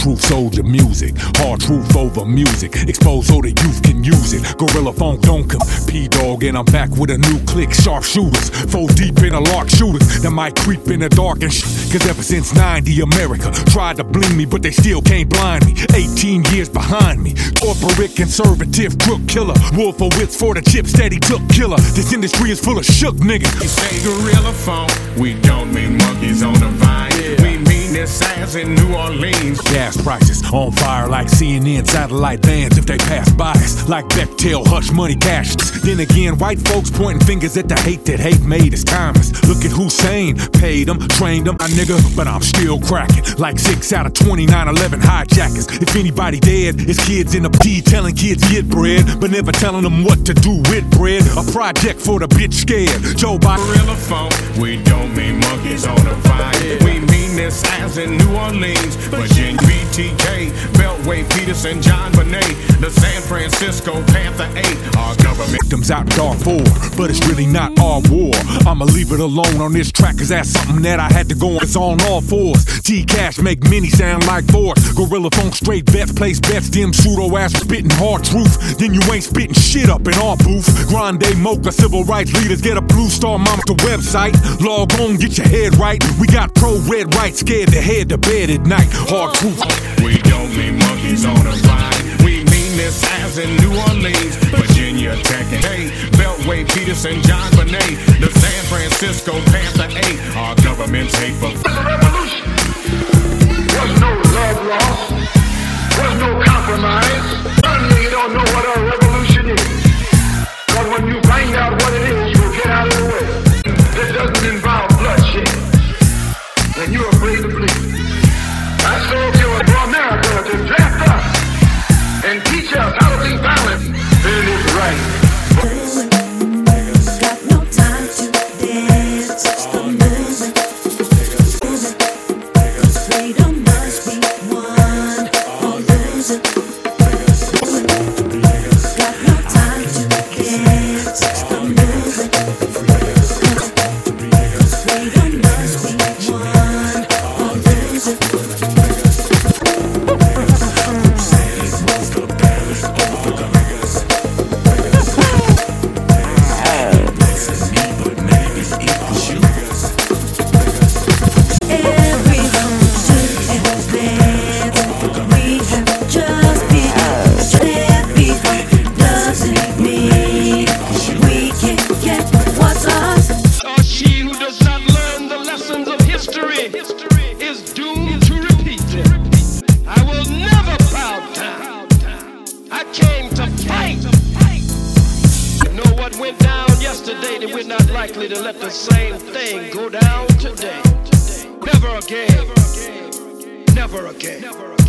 truth soldier music, hard truth over music. Expose so the youth can use it. Gorilla Funk don't compete, dog, and I'm back with a new clique. Sharpshooters, 4 deep in a lark shooters that might creep in the dark and Cause ever since 90, America tried to bling me, but they still can't blind me. 18 years behind me, corporate conservative crook killer. Wolf of wits for the chips that he took killer. This industry is full of shook niggas. We say Gorilla Funk, we don't mean monkeys on the vine. We mean this ass in New Orleans. Gas prices on fire like CNN satellite bands if they pass by us. Like Bechtel, hush money cash. Then again, white folks pointing fingers at the hate that hate made is timeless. Look at Hussein, paid them, trained them, my nigga, but I'm still cracking. Like 6 out of 29/11 hijackers. If anybody dead, it's kids in the P telling kids get bread, but never telling them what to do with bread. A project for the bitch scared. Joe Biden. Gorilla Funk, we don't mean monkeys on the vine. We mean this ass in New Orleans. Virginia, BTK, Beltway, Peterson, John Bonet, the San Francisco Panther 8. Our government victims out in Darfur, but it's really not our war. I'ma leave it alone on this track, cause that's something that I had to go on. It's on all fours. T-Cash make many sound like force. Gorilla Funk straight bets, place bets, them pseudo ass spitting hard truth. Then you ain't spitting shit up in our booth. Grande Mocha, civil rights leaders, get a blue star mama the website. Log on, get your head right. We got pro-red rights, scared to head to bed at night. Hard truth. We don't mean monkeys on the vine. We mean this ass in New Orleans, Virginia Tech and A, Beltway, Peterson, John Bonet, the San Francisco Panther 8. Our government's hateful. Revolution. There's no love lost. There's no compromise. Certainly you don't know what a revolution is. But when you find out what it is, you'll get out of the way. This doesn't involve bloodshed. And you're afraid to bleed. I sold you for America to draft us and teach us how to be violent. It is right. Got no time to dance. Stop moving. Freedom must be won or losing. Got no time to dance. Stop moving. Freedom must be won or losing. Went down yesterday, then we're not likely to let the same thing go down today. Never again. Never again.